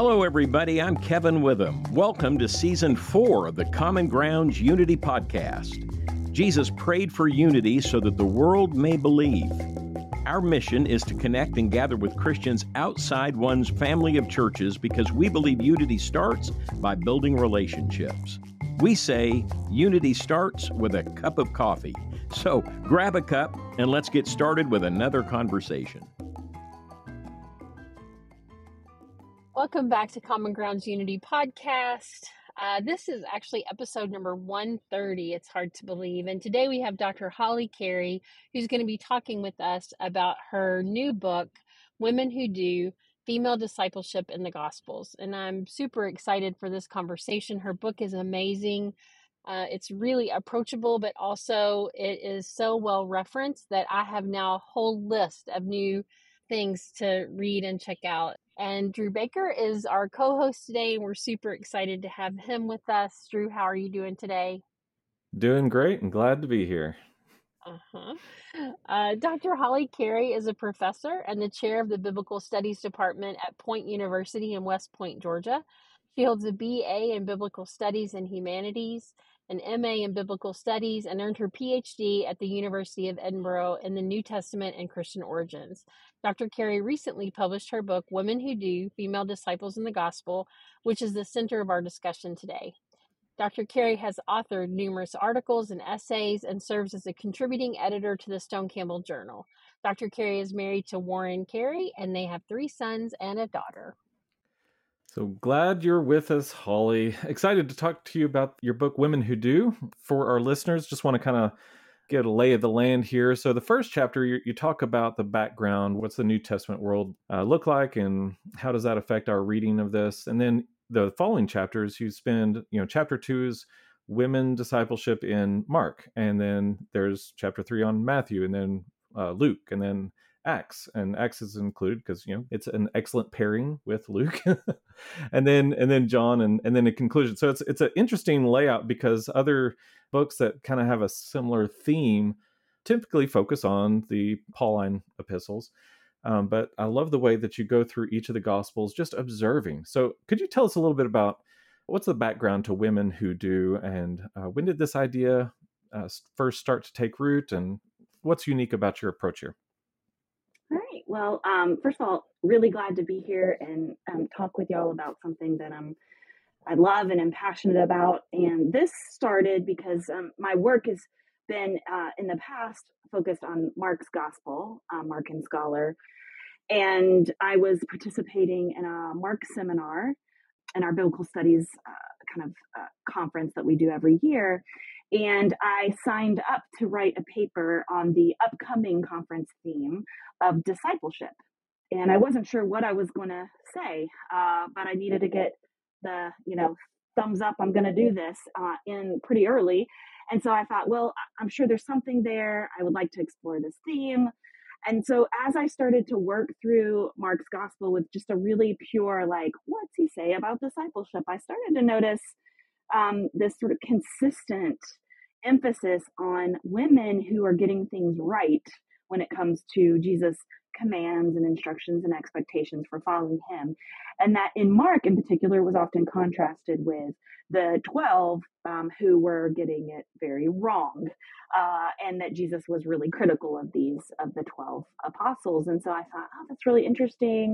Hello, everybody. I'm Kevin Witham. Welcome to Season 4 of the Common Grounds Unity Podcast. Jesus prayed for unity so that the world may believe. Our mission is to connect and gather with Christians outside one's family of churches because we believe unity starts by building relationships. We say unity starts with a cup of coffee. So grab a cup and let's get started with another conversation. Welcome back to Common Grounds Unity Podcast. This is actually episode number 130. It's hard to believe. And today we have Dr. Holly Carey, who's going to be talking with us about her new book, Women Who Do, Female Discipleship in the Gospels. And I'm super excited for this conversation. Her book is amazing. It's really approachable, but also it is so well referenced that I have now a whole list of new things to read and check out. And Drew Baker is our co-host today, and we're super excited to have him with us. Drew, how are you doing today? Doing great and glad to be here. Dr. Holly Carey is a professor and the chair of the Biblical Studies Department at Point University in West Point, Georgia. She holds a BA in Biblical Studies and Humanities, an MA in Biblical Studies, and earned her PhD at the University of Edinburgh in the New Testament and Christian Origins. Dr. Carey recently published her book, Women Who Do, Female Disciples in the Gospel, which is the center of our discussion today. Dr. Carey has authored numerous articles and essays and serves as a contributing editor to the Stone Campbell Journal. Dr. Carey is married to Warren Carey, and they have 3 sons and a daughter. So glad you're with us, Holly. Excited to talk to you about your book, Women Who Do. For our listeners, just want to kind of get a lay of the land here. So the first chapter, you talk about the background. What's the New Testament world look like, and how does that affect our reading of this? And then the following chapters, you spend, chapter 2 is women discipleship in Mark. And then there's chapter 3 on Matthew, and then Luke, and then Acts. And Acts is included because, it's an excellent pairing with Luke. and then John, and then a conclusion. So it's an interesting layout because other books that kind of have a similar theme typically focus on the Pauline epistles. But I love the way that you go through each of the Gospels, just observing. So could you tell us a little bit about what's the background to Women Who Do, and when did this idea first start to take root, and what's unique about your approach here? All right. Well, first of all, really glad to be here and talk with y'all about something that I love and am passionate about. And this started because my work has been in the past focused on Mark's Gospel, Mark and Scholar. And I was participating in a Mark seminar in our Biblical Studies conference that we do every year. And I signed up to write a paper on the upcoming conference theme of discipleship. And I wasn't sure what I was going to say, but I needed to get the, thumbs up, I'm going to do this in pretty early. And so I thought, well, I'm sure there's something there. I would like to explore this theme. And so as I started to work through Mark's Gospel with just a really pure, what's he say about discipleship, I started to notice this sort of consistent emphasis on women who are getting things right when it comes to Jesus' commands and instructions and expectations for following him. And that in Mark in particular was often contrasted with the 12 who were getting it very wrong. And that Jesus was really critical of the 12 apostles. And so I thought, that's really interesting.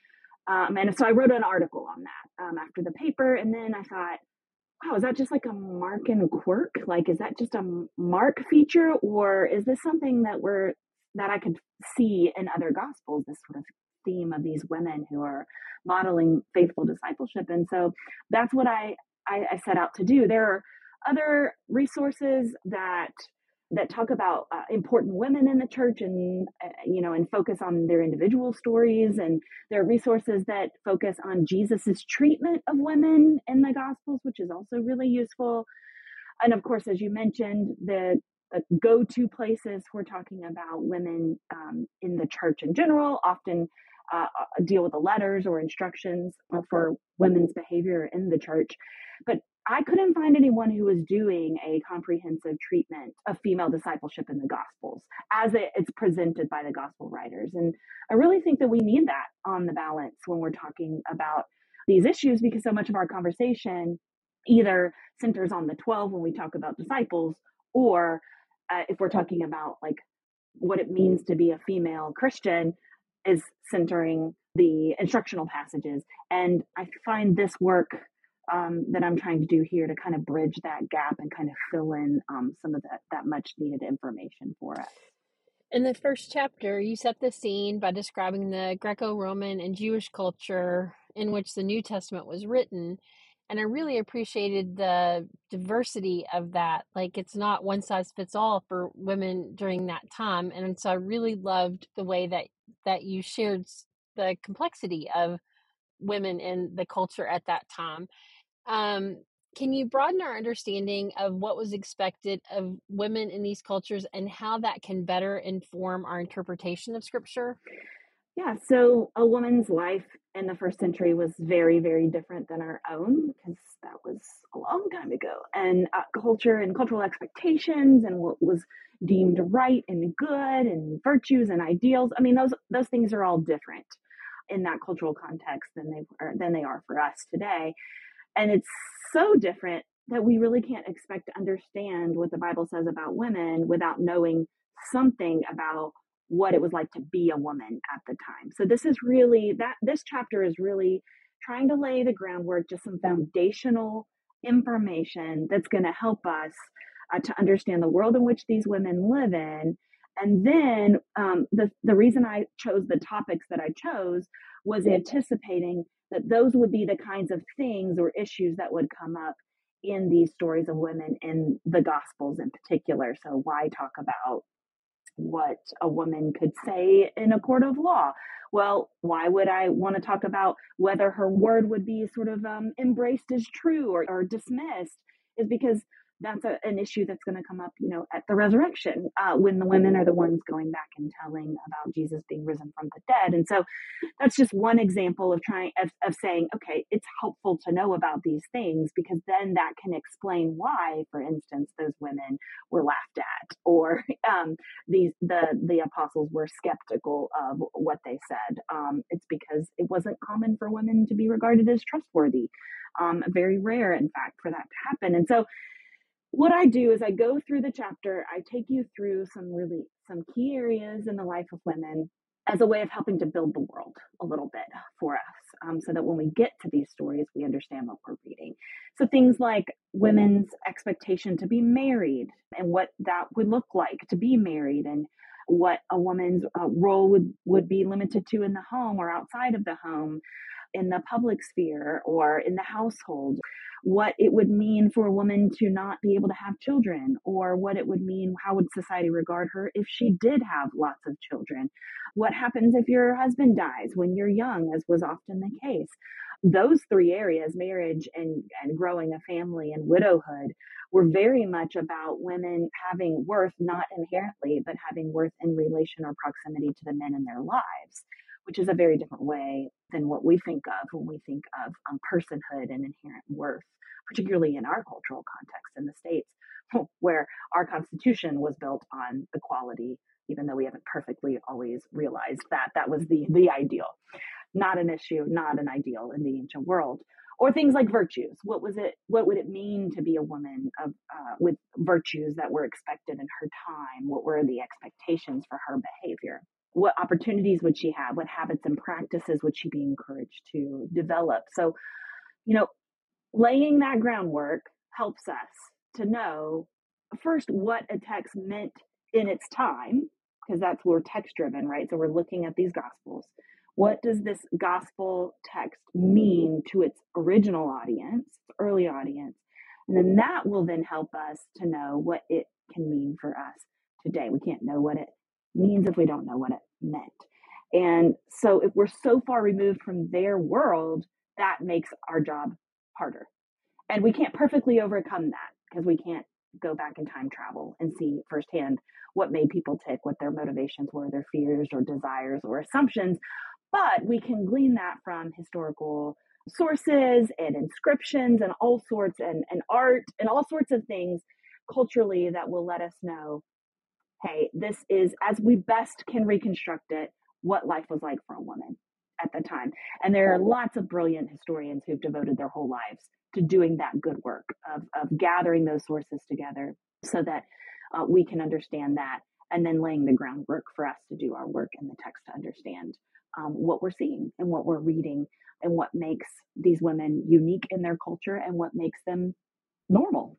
And so I wrote an article on that after the paper. And then I thought, wow, is that just like a Markan quirk? Is that just a Mark feature? Or is this something that I could see in other Gospels, this sort of theme of these women who are modeling faithful discipleship? And so that's what I set out to do. There are other resources that talk about important women in the church and focus on their individual stories. And there are resources that focus on Jesus's treatment of women in the Gospels, which is also really useful. And of course, as you mentioned, the go-to places for talking about women in the church in general often deal with the letters or instructions for women's behavior in the church. But I couldn't find anyone who was doing a comprehensive treatment of female discipleship in the Gospels as it's presented by the Gospel writers. And I really think that we need that on the balance when we're talking about these issues because so much of our conversation either centers on the 12 when we talk about disciples, or if we're talking about like what it means to be a female Christian, is centering the instructional passages. And I find this work that I'm trying to do here to kind of bridge that gap and kind of fill in some of that much needed information for us. In the first chapter, you set the scene by describing the Greco-Roman and Jewish culture in which the New Testament was written. And I really appreciated the diversity of that. Like, it's not one size fits all for women during that time. And so I really loved the way that you shared the complexity of women in the culture at that time. Can you broaden our understanding of what was expected of women in these cultures and how that can better inform our interpretation of Scripture? Yeah, so a woman's life in the first century was very, very different than our own because that was a long time ago. And culture and cultural expectations and what was deemed right and good and virtues and ideals. I mean, those things are all different in that cultural context than they are for us today. And it's so different that we really can't expect to understand what the Bible says about women without knowing something about what it was like to be a woman at the time. So this chapter is really trying to lay the groundwork, just some foundational information that's going to help us to understand the world in which these women live in. And then the reason I chose the topics that I chose was anticipating that those would be the kinds of things or issues that would come up in these stories of women in the Gospels in particular. So why talk about what a woman could say in a court of law? Well, why would I want to talk about whether her word would be sort of embraced as true or dismissed? Is because that's an issue that's going to come up, at the resurrection when the women are the ones going back and telling about Jesus being risen from the dead. And so that's just one example of saying, okay, it's helpful to know about these things because then that can explain why, for instance, those women were laughed at, or the apostles were skeptical of what they said. It's because it wasn't common for women to be regarded as trustworthy. Very rare, in fact, for that to happen. And so what I do is I go through the chapter, I take you through some key areas in the life of women as a way of helping to build the world a little bit for us, so that when we get to these stories, we understand what we're reading. So things like women's expectation to be married and what that would look like to be married, and what a woman's role would be limited to in the home or outside of the home, in the public sphere or in the household, what it would mean for a woman to not be able to have children, or what it would mean, how would society regard her if she did have lots of children? What happens if your husband dies when you're young, as was often the case? Those three areas, marriage and growing a family and widowhood, were very much about women having worth, not inherently, but having worth in relation or proximity to the men in their lives, which is a very different way than what we think of when we think of personhood and inherent worth, particularly in our cultural context in the States, where our Constitution was built on equality, even though we haven't perfectly always realized that was the ideal. Not an issue, not an ideal in the ancient world. Or things like virtues. What would it mean to be a woman with virtues that were expected in her time? What were the expectations for her behavior? What opportunities would she have? What habits and practices would she be encouraged to develop? So, laying that groundwork helps us to know first what a text meant in its time, because we're text driven, right? So we're looking at these Gospels. What does this gospel text mean to its original audience, early audience? And then that will then help us to know what it can mean for us today. We can't know what it means if we don't know what it meant. And so if we're so far removed from their world, that makes our job harder. And we can't perfectly overcome that because we can't go back in time travel and see firsthand what made people tick, what their motivations were, their fears or desires or assumptions. But we can glean that from historical sources and inscriptions and all sorts and art and all sorts of things culturally that will let us know, hey, this is, as we best can reconstruct it, what life was like for a woman at the time. And there are lots of brilliant historians who've devoted their whole lives to doing that good work of gathering those sources together so that we can understand that, and then laying the groundwork for us to do our work in the text to understand what we're seeing and what we're reading and what makes these women unique in their culture and what makes them normal,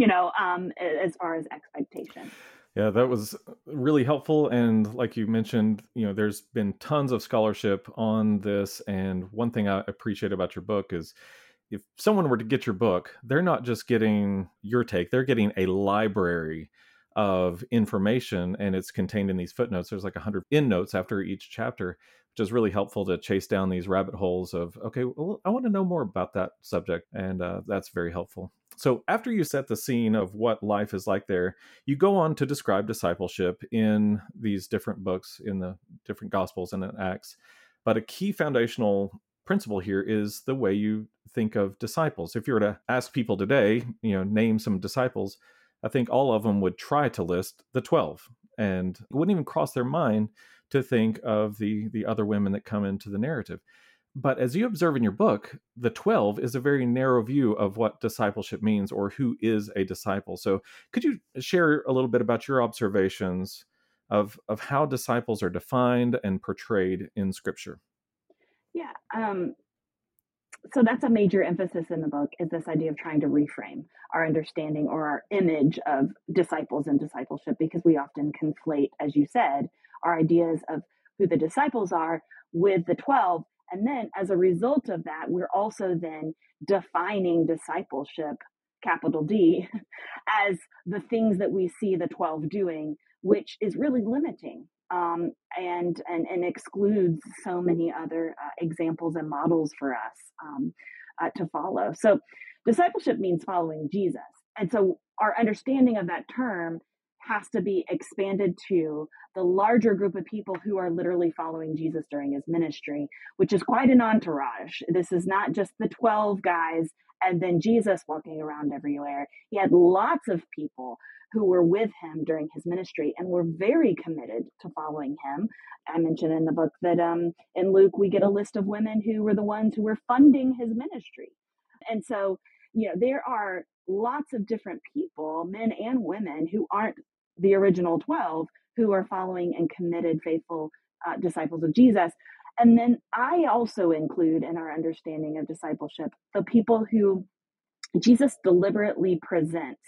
as far as expectation. Yeah, that was really helpful. And like you mentioned, there's been tons of scholarship on this. And one thing I appreciate about your book is if someone were to get your book, they're not just getting your take, they're getting a library of information, and it's contained in these footnotes. There's like 100 endnotes after each chapter, which is really helpful to chase down these rabbit holes of, okay, well, I want to know more about that subject. And that's very helpful. So after you set the scene of what life is like there, you go on to describe discipleship in these different books, in the different Gospels and in Acts. But a key foundational principle here is the way you think of disciples. If you were to ask people today, name some disciples, I think all of them would try to list the 12, and it wouldn't even cross their mind to think of the other women that come into the narrative. But as you observe in your book, the 12 is a very narrow view of what discipleship means or who is a disciple. So could you share a little bit about your observations of how disciples are defined and portrayed in Scripture? Yeah. So that's a major emphasis in the book, is this idea of trying to reframe our understanding or our image of disciples and discipleship, because we often conflate, as you said, our ideas of who the disciples are with the 12. And then as a result of that, we're also then defining discipleship, capital D, as the things that we see the 12 doing, which is really limiting. And excludes so many other examples and models for us to follow. So discipleship means following Jesus. And so our understanding of that term has to be expanded to the larger group of people who are literally following Jesus during his ministry, which is quite an entourage. This is not just the 12 guys and then Jesus walking around everywhere. He had lots of people who were with him during his ministry and were very committed to following him. I mentioned in the book that in Luke, we get a list of women who were the ones who were funding his ministry. And so, there are lots of different people, men and women, who aren't the original 12, who are following and committed, faithful disciples of Jesus. And then I also include in our understanding of discipleship the people who Jesus deliberately presents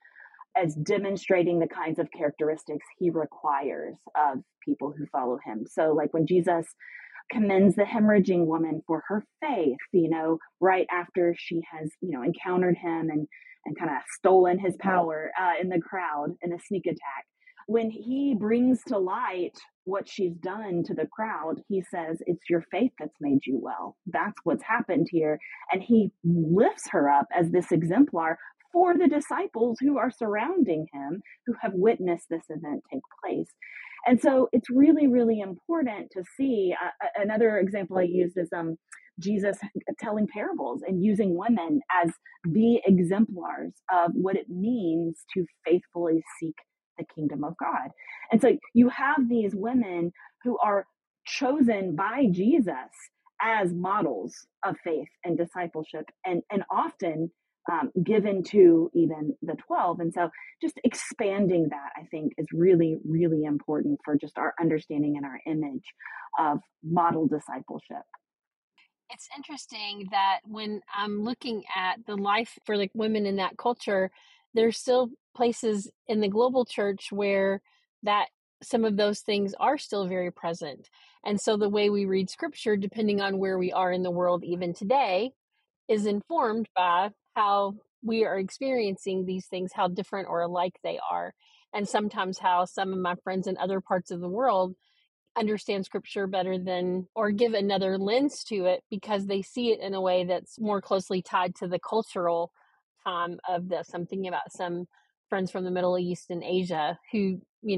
as demonstrating the kinds of characteristics he requires of people who follow him. So like when Jesus commends the hemorrhaging woman for her faith, right after she has, encountered him and kind of stolen his power in the crowd in a sneak attack. When he brings to light what she's done to the crowd, he says, it's your faith that's made you well. That's what's happened here. And he lifts her up as this exemplar for the disciples who are surrounding him, who have witnessed this event take place. And so it's really, really important to see. Another example I used is Jesus telling parables and using women as the exemplars of what it means to faithfully seek the kingdom of God. And so you have these women who are chosen by Jesus as models of faith and discipleship, and often given to even the 12. And so just expanding that, I think, is really, really important for just our understanding and our image of model discipleship. It's interesting that when I'm looking at the life for like women in that culture, there's still places in the global church where that some of those things are still very present. And so the way we read scripture, depending on where we are in the world even today, is informed by how we are experiencing these things, how different or alike they are. And sometimes how some of my friends in other parts of the world understand scripture better than, or give another lens to it because they see it in a way that's more closely tied to the cultural time of this. I'm thinking about some friends from the Middle East and Asia who,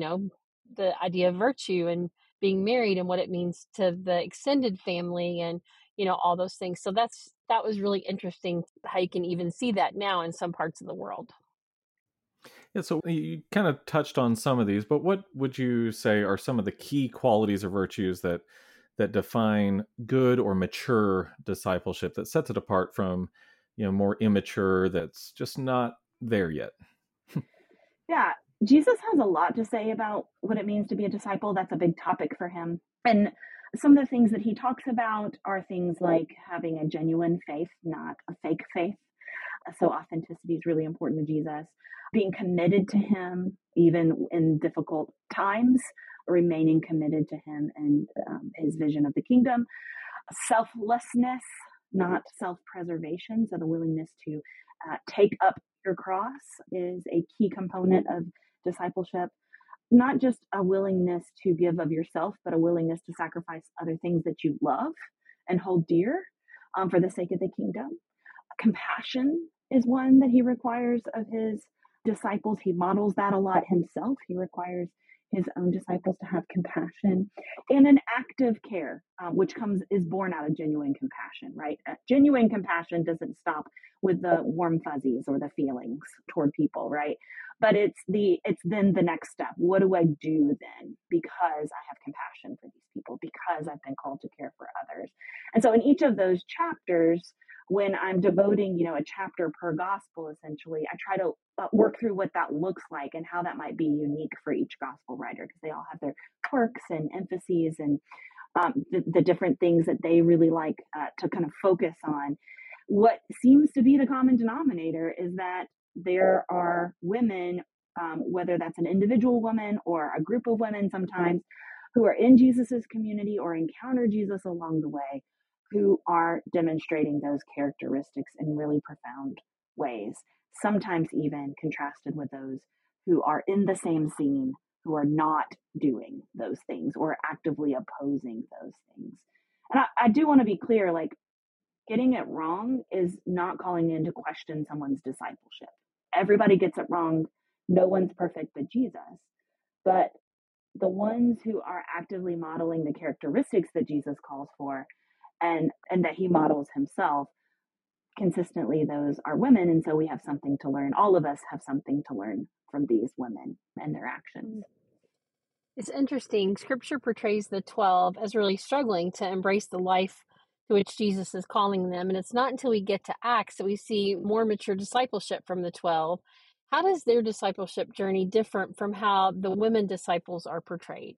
the idea of virtue and being married and what it means to the extended family and, all those things. So that was really interesting how you can even see that now in some parts of the world. Yeah, so you kind of touched on some of these, but what would you say are some of the key qualities or virtues that that define good or mature discipleship that sets it apart from, more immature that's just not there yet? Yeah, Jesus has a lot to say about what it means to be a disciple. That's a big topic for him. And some of the things that he talks about are things like having a genuine faith, not a fake faith. So authenticity is really important to Jesus. Being committed to him, even in difficult times, remaining committed to him and his vision of the kingdom. Selflessness, not self-preservation. So the willingness to take up your cross is a key component of discipleship. Not just a willingness to give of yourself, but a willingness to sacrifice other things that you love and hold dear for the sake of the kingdom. Compassion is one that he requires of his disciples. He models that a lot himself. He requires his own disciples to have compassion and an active care, which is born out of genuine compassion, right? Genuine compassion doesn't stop with the warm fuzzies or the feelings toward people, right? But it's then the next step. What do I do then? Because I have compassion for these people, because I've been called to care for others. And so in each of those chapters, when I'm devoting, a chapter per gospel, essentially, I try to work through what that looks like and how that might be unique for each gospel writer, because they all have their quirks and emphases and the different things that they really like to kind of focus on. What seems to be the common denominator is that there are women, whether that's an individual woman or a group of women sometimes, who are in Jesus's community or encounter Jesus along the way, who are demonstrating those characteristics in really profound ways, sometimes even contrasted with those who are in the same scene, who are not doing those things or actively opposing those things. And I do want to be clear, like, getting it wrong is not calling into question someone's discipleship. Everybody gets it wrong. No one's perfect but Jesus. But the ones who are actively modeling the characteristics that Jesus calls for and that he models himself, consistently, those are women. And so we have something to learn. All of us have something to learn from these women and their actions. It's interesting. Scripture portrays the 12 as really struggling to embrace the life to which Jesus is calling them. And it's not until we get to Acts that we see more mature discipleship from the 12. How does their discipleship journey differ from how the women disciples are portrayed?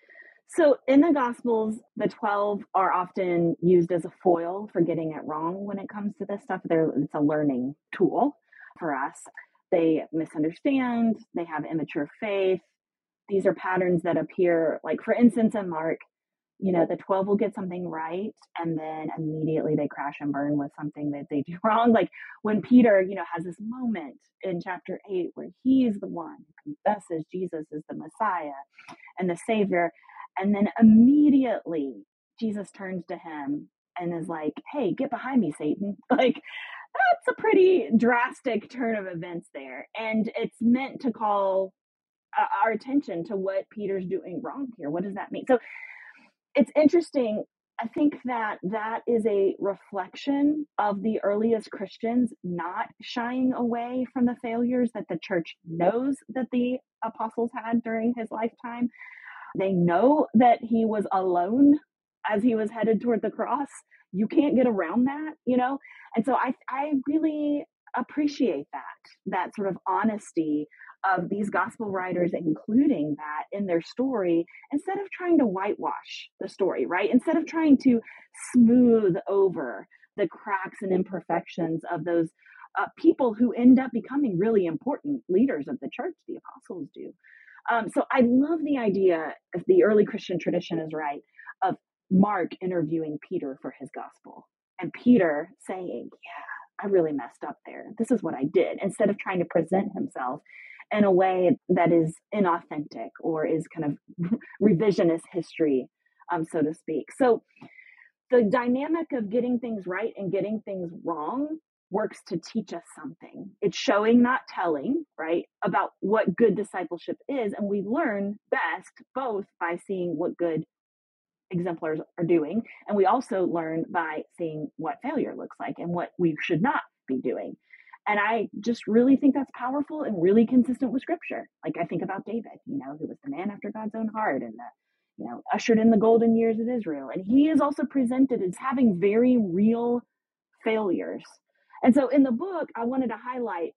So in the Gospels, the 12 are often used as a foil for getting it wrong when it comes to this stuff. It's a learning tool for us. They misunderstand. They have immature faith. These are patterns that appear, like, for instance, in Mark, the 12 will get something right, and then immediately they crash and burn with something that they do wrong. Like when Peter, has this moment in chapter 8 where he's the one who confesses Jesus is the Messiah and the Savior. And then immediately Jesus turns to him and is like, hey, get behind me, Satan. Like, that's a pretty drastic turn of events there. And it's meant to call our attention to what Peter's doing wrong here. What does that mean? So it's interesting. I think that is a reflection of the earliest Christians not shying away from the failures that the church knows that the apostles had during his lifetime. They know that he was alone as he was headed toward the cross. You can't get around that, And so I really appreciate that sort of honesty of these gospel writers, including that in their story, instead of trying to whitewash the story, right? Instead of trying to smooth over the cracks and imperfections of those people who end up becoming really important leaders of the church, the apostles do. So I love the idea, if the early Christian tradition is right, of Mark interviewing Peter for his gospel. And Peter saying, yeah, I really messed up there. This is what I did. Instead of trying to present himself in a way that is inauthentic or is kind of revisionist history, so to speak. So the dynamic of getting things right and getting things wrong works to teach us something. It's showing, not telling, right, about what good discipleship is. And we learn best both by seeing what good exemplars are doing, and we also learn by seeing what failure looks like and what we should not be doing. And I just really think that's powerful and really consistent with Scripture. Like, I think about David, who was the man after God's own heart, and ushered in the golden years of Israel. And he is also presented as having very real failures. And so in the book, I wanted to highlight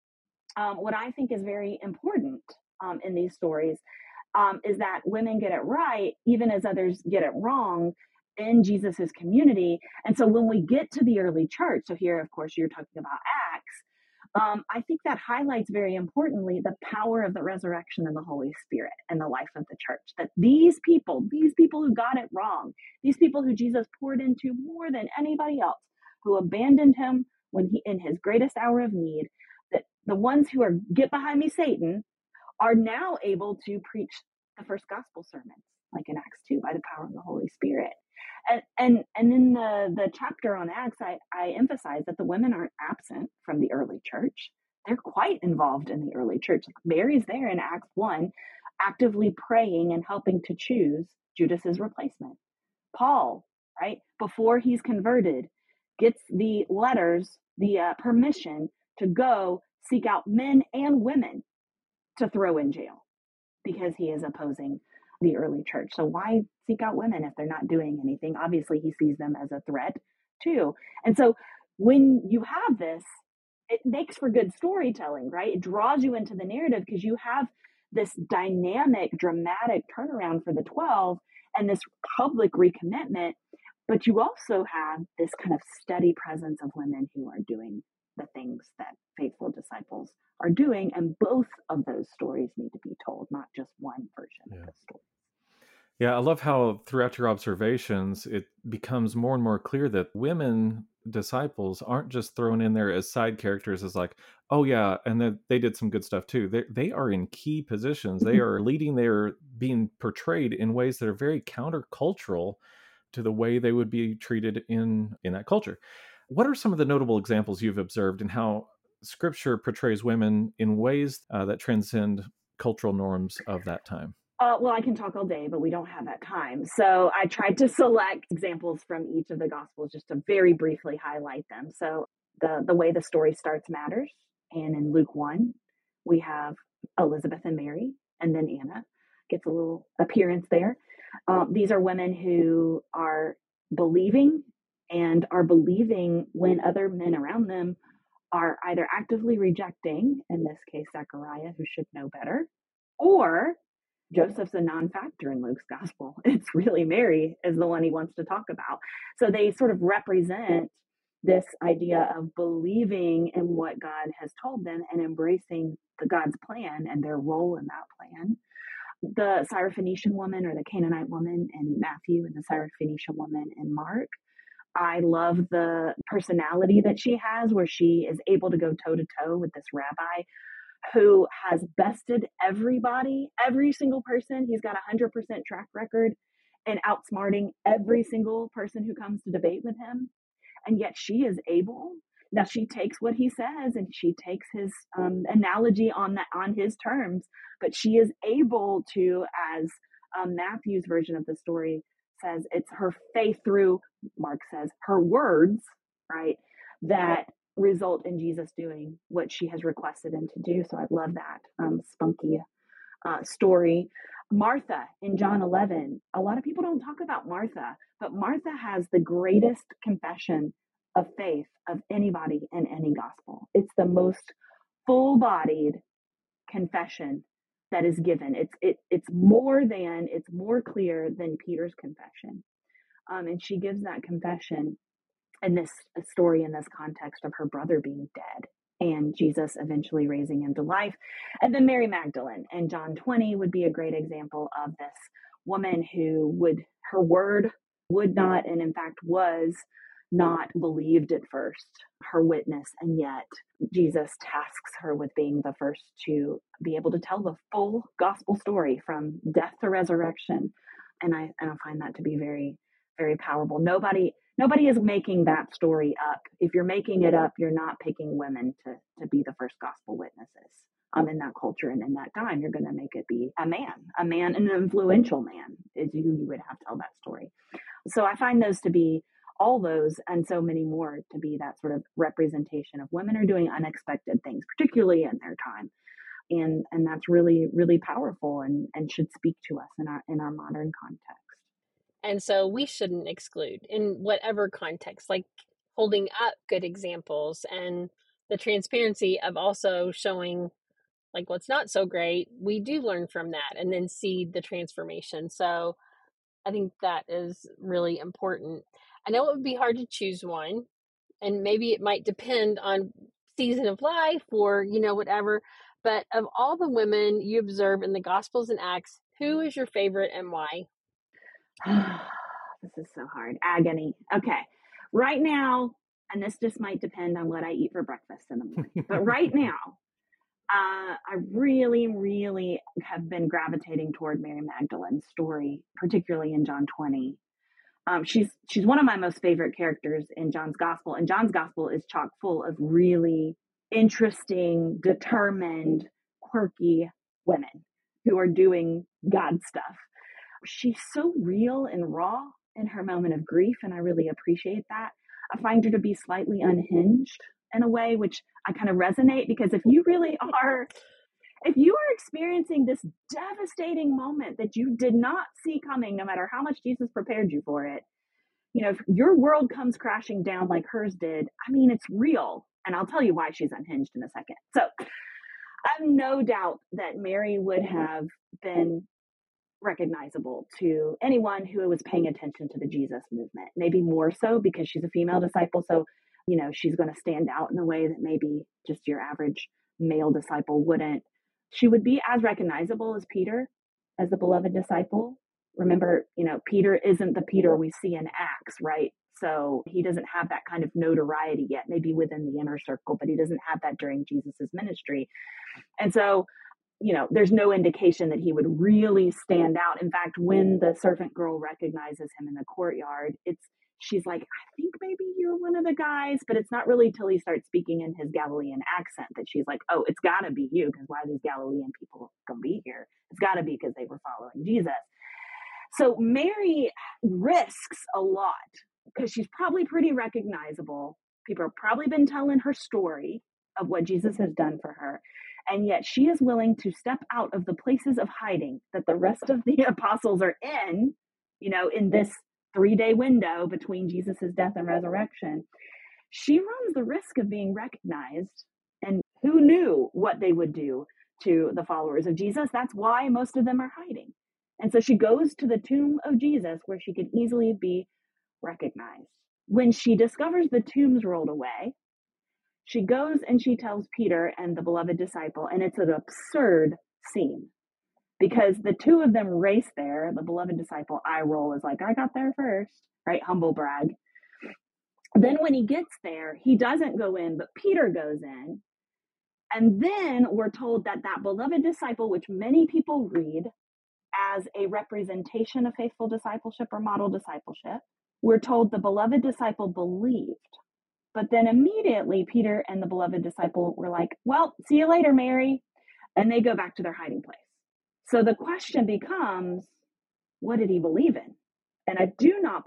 what I think is very important in these stories is that women get it right, even as others get it wrong in Jesus's community. And so when we get to the early church, so here, of course, you're talking about Acts, I think that highlights very importantly the power of the resurrection and the Holy Spirit and the life of the church. That these people who got it wrong, these people who Jesus poured into more than anybody else, who abandoned him when he in his greatest hour of need, that the ones who are get behind me, Satan, are now able to preach the first gospel sermons, like in Acts 2, by the power of the Holy Spirit. And in the chapter on Acts, I emphasize that the women aren't absent from the early church. They're quite involved in the early church. Mary's there in Acts 1, actively praying and helping to choose Judas's replacement. Paul, right, before he's converted, gets the letters, the permission to go seek out men and women to throw in jail because he is opposing the early church. So why seek out women if they're not doing anything? Obviously, he sees them as a threat too. And so when you have this, it makes for good storytelling, right? It draws you into the narrative because you have this dynamic, dramatic turnaround for the 12 and this public recommitment, but you also have this kind of steady presence of women who are doing the things that faithful disciples are doing. And both of those stories need to be told, not just one version of the story. Yeah, I love how throughout your observations, it becomes more and more clear that women disciples aren't just thrown in there as side characters as like, oh yeah, and then they did some good stuff too. They are in key positions. They are leading, they're being portrayed in ways that are very countercultural to the way they would be treated in that culture. What are some of the notable examples you've observed in how Scripture portrays women in ways that transcend cultural norms of that time? Well, I can talk all day, but we don't have that time. So I tried to select examples from each of the Gospels just to very briefly highlight them. So the way the story starts matters. And in Luke 1, we have Elizabeth and Mary, and then Anna gets a little appearance there. These are women who are believing and are believing when other men around them are either actively rejecting, in this case, Zechariah, who should know better, or Joseph's a non-factor in Luke's gospel. It's really Mary is the one he wants to talk about. So they sort of represent this idea of believing in what God has told them and embracing God's plan and their role in that plan. The Syrophoenician woman or the Canaanite woman in Matthew and the Syrophoenician woman in Mark. I love the personality that she has where she is able to go toe to toe with this rabbi who has bested everybody, every single person. He's got a 100% track record in outsmarting every single person who comes to debate with him. And yet she is able. Now she takes what he says and she takes his analogy on his terms, but she is able to, as Matthew's version of the story says, it's her faith through, Mark says, her words, right, that result in Jesus doing what she has requested him to do. So I love that spunky story. Martha in John 11. A lot of people don't talk about Martha, but Martha has the greatest confession of faith of anybody in any gospel. It's the most full-bodied confession that is given. It's more clear than Peter's confession. And she gives that confession in this story in this context of her brother being dead and Jesus eventually raising him to life. And then Mary Magdalene and John 20 would be a great example of this woman who her word would not, and in fact was not believed at first, her witness, and yet Jesus tasks her with being the first to be able to tell the full gospel story from death to resurrection. And I find that to be very, very powerful. Nobody is making that story up. If you're making it up, you're not picking women to be the first gospel witnesses. In that culture and in that time, you're going to make it be a man, an influential man is who you would have tell that story. So I find those to be all those and so many more to be that sort of representation of women are doing unexpected things, particularly in their time. And that's really, really powerful and should speak to us in our modern context. And so we shouldn't exclude in whatever context, like holding up good examples and the transparency of also showing like what's not so great. We do learn from that and then see the transformation. So I think that is really important. I know it would be hard to choose one, and maybe it might depend on season of life or, whatever. But of all the women you observe in the Gospels and Acts, who is your favorite and why? This is so hard. Agony. Okay. Right now, and this just might depend on what I eat for breakfast in the morning, but right now, I really, really have been gravitating toward Mary Magdalene's story, particularly in John 20. She's one of my most favorite characters in John's Gospel, and John's Gospel is chock full of really interesting, determined, quirky women who are doing God stuff. She's so real and raw in her moment of grief, and I really appreciate that. I find her to be slightly unhinged in a way, which I kind of resonate, because if you are experiencing this devastating moment that you did not see coming, no matter how much Jesus prepared you for it, if your world comes crashing down like hers did, I mean, it's real. And I'll tell you why she's unhinged in a second. So I have no doubt that Mary would have been recognizable to anyone who was paying attention to the Jesus movement, maybe more so because she's a female disciple. So, she's going to stand out in a way that maybe just your average male disciple wouldn't. She would be as recognizable as Peter, as the beloved disciple. Remember, Peter isn't the Peter we see in Acts, right? So he doesn't have that kind of notoriety yet, maybe within the inner circle, but he doesn't have that during Jesus's ministry. And so, there's no indication that he would really stand out. In fact, when the servant girl recognizes him in the courtyard, she's like, I think maybe you're one of the guys, but it's not really till he starts speaking in his Galilean accent that she's like, oh, it's got to be you, because why are these Galilean people going to be here? It's got to be because they were following Jesus. So Mary risks a lot because she's probably pretty recognizable. People have probably been telling her story of what Jesus has done for her. And yet she is willing to step out of the places of hiding that the rest of the apostles are in this 3-day window between Jesus's death and resurrection. She runs the risk of being recognized. And who knew what they would do to the followers of Jesus? That's why most of them are hiding. And so she goes to the tomb of Jesus where she could easily be recognized. When she discovers the tomb's rolled away, she goes and she tells Peter and the beloved disciple, and it's an absurd scene because the two of them race there. The beloved disciple, eye roll, is like, I got there first, right? Humble brag. Then when he gets there, he doesn't go in, but Peter goes in. And then we're told that beloved disciple, which many people read as a representation of faithful discipleship or model discipleship, we're told the beloved disciple believed. But then immediately Peter and the beloved disciple were like, well, see you later, Mary. And they go back to their hiding place. So the question becomes, what did he believe in? And I do not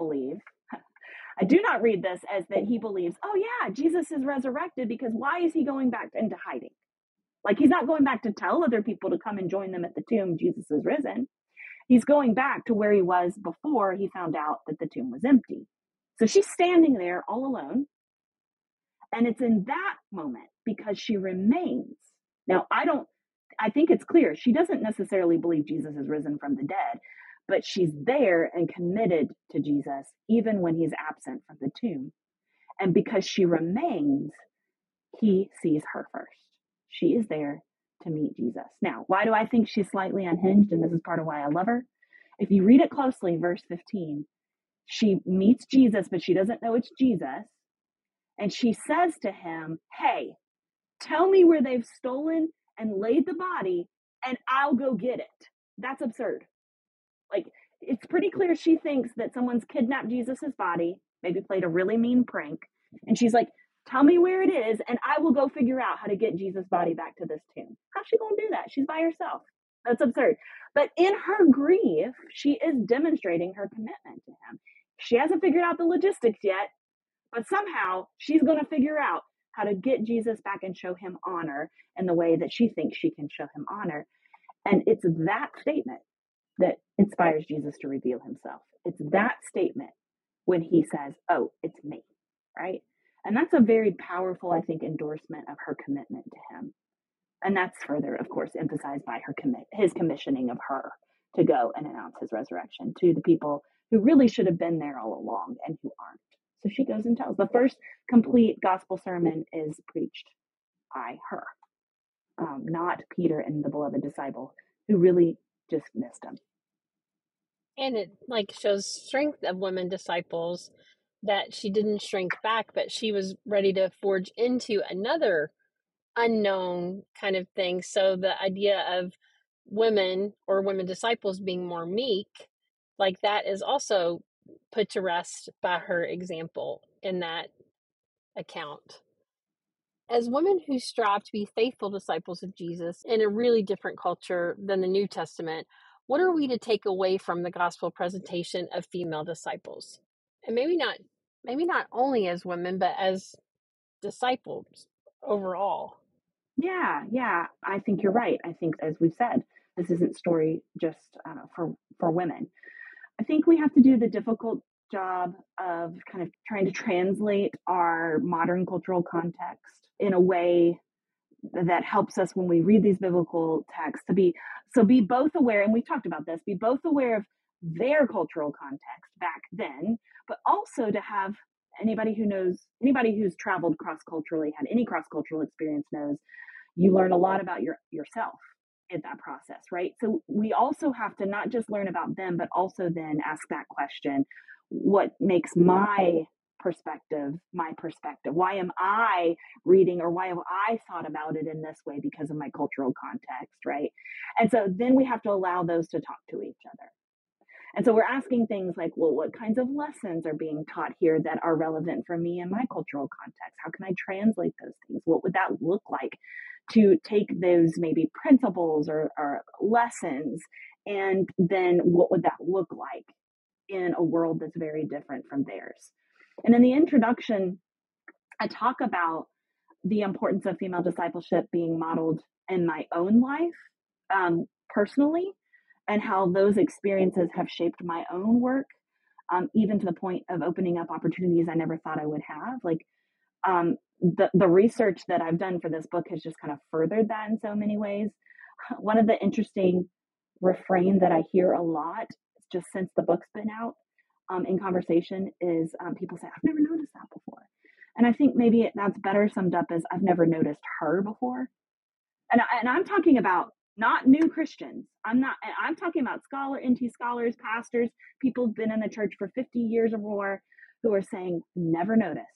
read this as that he believes, oh yeah, Jesus is resurrected, because why is he going back into hiding? Like, he's not going back to tell other people to come and join them at the tomb, Jesus is risen. He's going back to where he was before he found out that the tomb was empty. So she's standing there all alone. And it's in that moment, because she remains. Now, I think it's clear she doesn't necessarily believe Jesus is risen from the dead, but she's there and committed to Jesus even when he's absent from the tomb. And because she remains, he sees her first. She is there to meet Jesus. Now, why do I think she's slightly unhinged? And this is part of why I love her. If you read it closely, verse 15, she meets Jesus, but she doesn't know it's Jesus. And she says to him, hey, tell me where they've stolen and laid the body, and I'll go get it. That's absurd. Like, it's pretty clear she thinks that someone's kidnapped Jesus's body, maybe played a really mean prank. And she's like, tell me where it is, and I will go figure out how to get Jesus' body back to this tomb. How's she going to do that? She's by herself. That's absurd. But in her grief, she is demonstrating her commitment to him. She hasn't figured out the logistics yet, but somehow she's going to figure out how to get Jesus back and show him honor in the way that she thinks she can show him honor. And it's that statement that inspires Jesus to reveal himself. It's that statement when he says, oh, it's me, right? And that's a very powerful, I think, endorsement of her commitment to him. And that's further, of course, emphasized by his commissioning of her to go and announce his resurrection to the people who really should have been there all along and who aren't. So she goes and tells. The first complete gospel sermon is preached by her, not Peter and the beloved disciple, who really just missed him. And it shows strength of women disciples, that she didn't shrink back, but she was ready to forge into another unknown kind of thing. So the idea of women or women disciples being more meek, that is also put to rest by her example in that account. As women who strive to be faithful disciples of Jesus in a really different culture than the New Testament, what are we to take away from the gospel presentation of female disciples? And maybe not only as women, but as disciples overall. Yeah, I think you're right. I think, as we've said, this isn't story just for women. I think we have to do the difficult job of kind of trying to translate our modern cultural context in a way that helps us when we read these biblical texts to be both aware, and we've talked about this, be both aware of their cultural context back then, but also to have anybody who's traveled cross-culturally, had any cross-cultural experience, knows you learn a lot about yourself in that process, right? So we also have to not just learn about them, but also then ask that question, what makes my perspective? Why am I reading, or why have I thought about it in this way because of my cultural context, right? And so then we have to allow those to talk to each other. And so we're asking things like, well, what kinds of lessons are being taught here that are relevant for me in my cultural context? How can I translate those things? What would that look like to take those maybe principles or lessons, and then what would that look like in a world that's very different from theirs? And in the introduction, I talk about the importance of female discipleship being modeled in my own life, personally, and how those experiences have shaped my own work, even to the point of opening up opportunities I never thought I would have. The research that I've done for this book has just kind of furthered that in so many ways. One of the interesting refrain that I hear a lot, just since the book's been out, in conversation is people say, I've never noticed that before. And I think maybe that's better summed up as I've never noticed her before. And I'm talking about not new Christians. I'm talking about NT scholars, pastors, people who've been in the church for 50 years or more, who are saying, never noticed,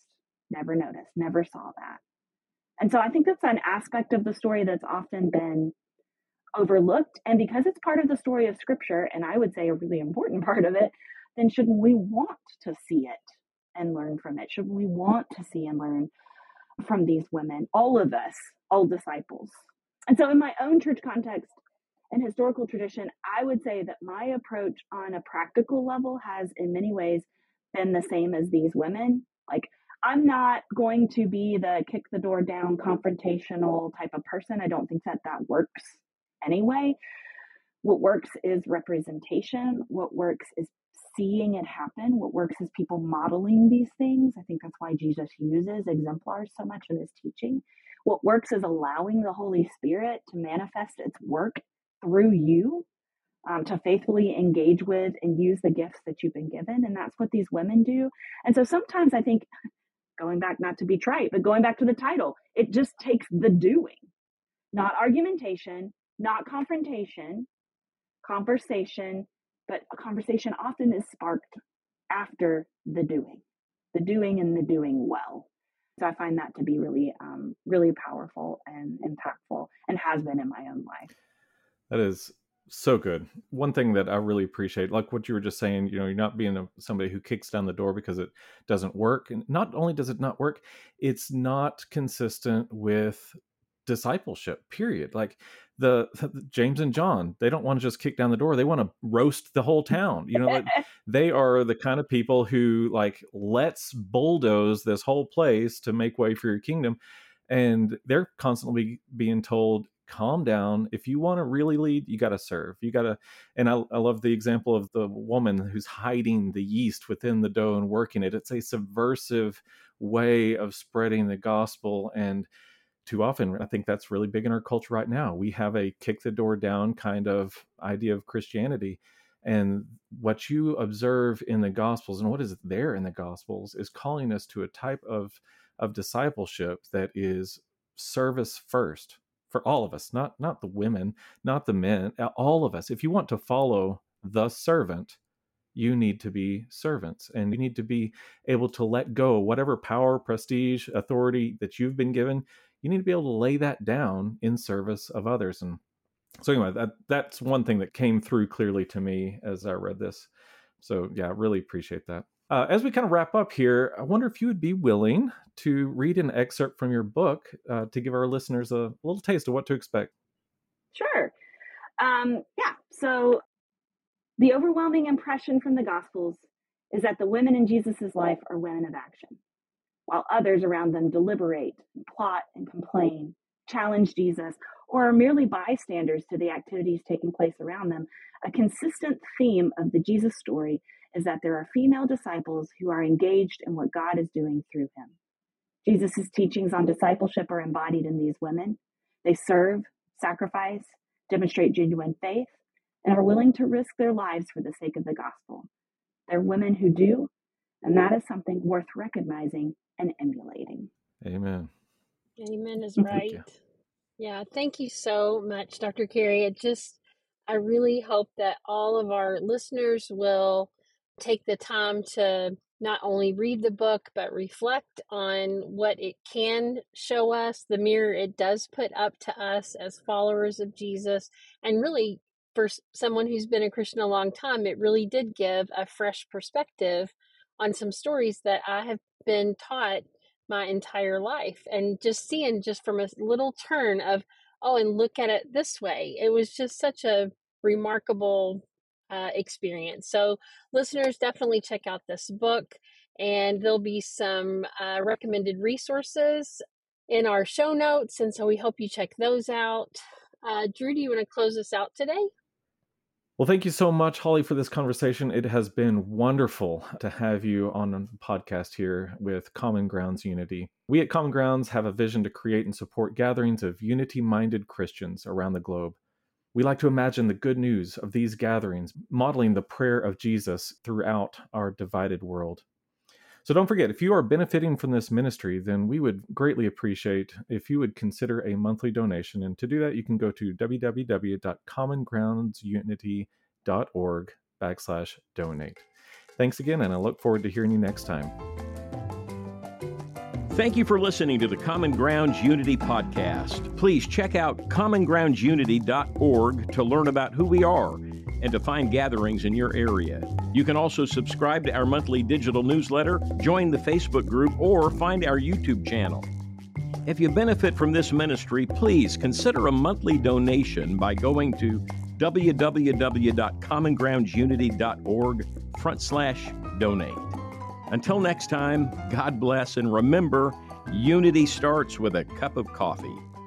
never saw that. And so I think that's an aspect of the story that's often been overlooked. And because it's part of the story of Scripture, and I would say a really important part of it, then shouldn't we want to see it and learn from it? Shouldn't we want to see and learn from these women, all of us, all disciples? And so in my own church context and historical tradition, I would say that my approach on a practical level has in many ways been the same as these women. I'm not going to be the kick the door down confrontational type of person. I don't think that works anyway. What works is representation. What works is seeing it happen. What works is people modeling these things. I think that's why Jesus uses exemplars so much in his teaching. What works is allowing the Holy Spirit to manifest its work through you, to faithfully engage with and use the gifts that you've been given. And that's what these women do. And so sometimes I think, going back, not to be trite, but going back to the title, it just takes the doing, not argumentation, not confrontation, conversation, but a conversation often is sparked after the doing and the doing well. So I find that to be really, really powerful and impactful, and has been in my own life. That is so good. One thing that I really appreciate, like what you were just saying, you're not being somebody who kicks down the door because it doesn't work. And not only does it not work, it's not consistent with discipleship, period. Like the James and John, they don't want to just kick down the door. They want to roast the whole town. They are the kind of people who like, let's bulldoze this whole place to make way for your kingdom. And they're constantly being told, calm down. If you want to really lead, you got to serve. You got to, and I love the example of the woman who's hiding the yeast within the dough and working it. It's a subversive way of spreading the gospel. And too often, I think that's really big in our culture right now. We have a kick the door down kind of idea of Christianity. And what you observe in the Gospels, and what is there in the Gospels, is calling us to a type of discipleship that is service first for all of us, not the women, not the men, all of us. If you want to follow the servant, you need to be servants, and you need to be able to let go whatever power, prestige, authority that you've been given. You need to be able to lay that down in service of others. And so anyway, that's one thing that came through clearly to me as I read this. So yeah, I really appreciate that. As we kind of wrap up here, I wonder if you would be willing to read an excerpt from your book to give our listeners a little taste of what to expect. Sure. Yeah. So the overwhelming impression from the Gospels is that the women in Jesus' life are women of action, while others around them deliberate, and plot, and complain, challenge Jesus, or are merely bystanders to the activities taking place around them. A consistent theme of the Jesus story is that there are female disciples who are engaged in what God is doing through him. Jesus' teachings on discipleship are embodied in these women. They serve, sacrifice, demonstrate genuine faith, and are willing to risk their lives for the sake of the gospel. They're women who do, and that is something worth recognizing and emulating. Amen. Amen is right. Yeah, thank you so much, Dr. Carey. I really hope that all of our listeners will take the time to not only read the book, but reflect on what it can show us, the mirror it does put up to us as followers of Jesus. And really, for someone who's been a Christian a long time, it really did give a fresh perspective on some stories that I have been taught my entire life. And just seeing just from a little turn of, oh, and look at it this way. It was just such a remarkable experience. So listeners, definitely check out this book, and there'll be some recommended resources in our show notes. And so we hope you check those out. Drew, do you want to close us out today? Well, thank you so much, Holly, for this conversation. It has been wonderful to have you on the podcast here with Common Grounds Unity. We at Common Grounds have a vision to create and support gatherings of unity-minded Christians around the globe. We like to imagine the good news of these gatherings, modeling the prayer of Jesus throughout our divided world. So don't forget, if you are benefiting from this ministry, then we would greatly appreciate if you would consider a monthly donation. And to do that, you can go to www.commongroundsunity.org/donate. Thanks again, and I look forward to hearing you next time. Thank you for listening to the Common Grounds Unity podcast. Please check out commongroundsunity.org to learn about who we are and to find gatherings in your area. You can also subscribe to our monthly digital newsletter, join the Facebook group, or find our YouTube channel. If you benefit from this ministry, please consider a monthly donation by going to www.commongroundsunity.org/donate. Until next time, God bless, and remember, unity starts with a cup of coffee.